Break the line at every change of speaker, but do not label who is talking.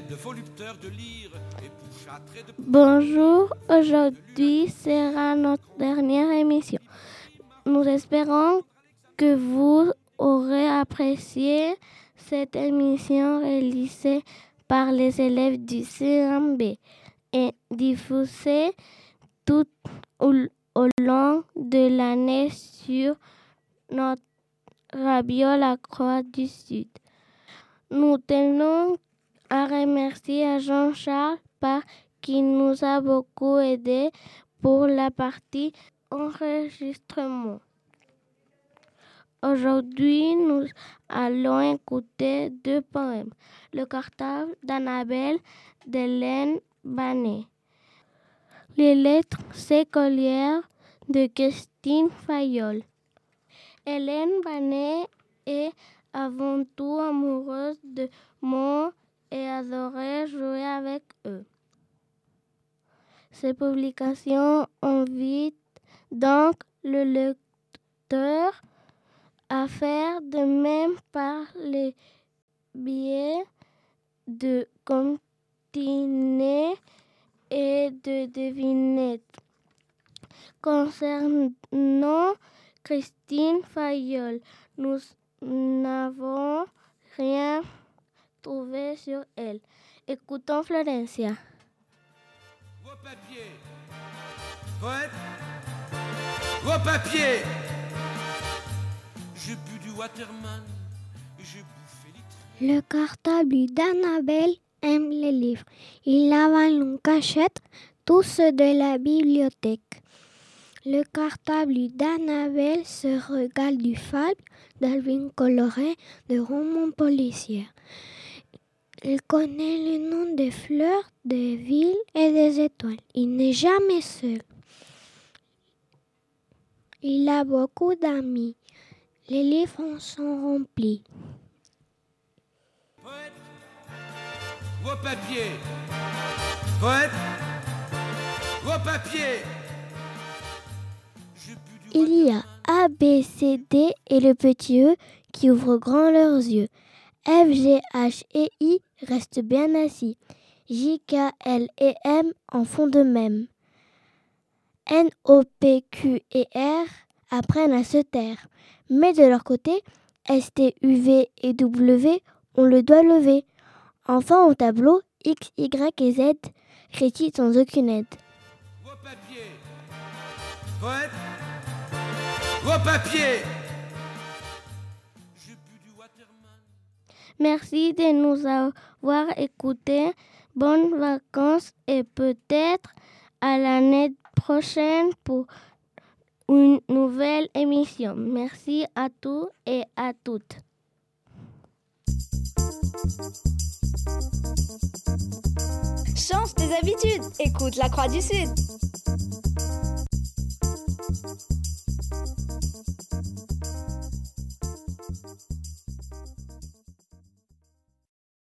de volupteurs de lyre et pouchâtres de...
Bonjour, aujourd'hui sera notre dernière émission. Nous espérons que vous aurez apprécié cette émission réalisée par les élèves du CMB et diffusée tout au long de l'année sur notre radio La Croix du Sud. Nous tenons à remercier à Jean-Charles Parr qui nous a beaucoup aidés pour la partie enregistrement. Aujourd'hui, nous allons écouter 2 poèmes. Le cartable d'Annabelle d'Hélène Banet. Les lettres sécolières de Christine Fayolle. Hélène Banet est avant tout amoureuse de mots et adorait jouer avec eux. Ces publications invitent donc le lecteur à faire de même par le biais de comptines et de devinettes. Concernant Christine Fayolle, nous n'avons rien trouvé sur elle. Écoutons Florencia.
Vos papiers, poète, vos papiers. J'ai bu du Waterman, j'ai bouffé les trucs.
Le cartable d'Annabelle aime les livres. Il avale en cachette tous ceux de la bibliothèque. Le cartable d'Annabelle se régale du fable, d'Alvin coloré, de romans policiers. Il connaît les noms des fleurs, des villes et des étoiles. Il n'est jamais seul. Il a beaucoup d'amis. Les livres en sont remplis.
Poète, vos papiers, poète, vos papiers.
Il y a A, B, C, D et le petit E qui ouvrent grand leurs yeux. F, G, H et I restent bien assis. J, K, L et M en font de même. N, O, P, Q et R apprennent à se taire. Mais de leur côté, S, T, U, V et W ont le doigt levé. Enfin au tableau, X, Y et Z récitent sans aucune aide.
Vos papiers, poète, vos papiers. J'ai bu du Waterman.
Merci de nous avoir écoutés. Bonnes vacances et peut-être à l'année prochaine pour une nouvelle émission. Merci à tous et à toutes.
Change tes habitudes, écoute La Croix du Sud.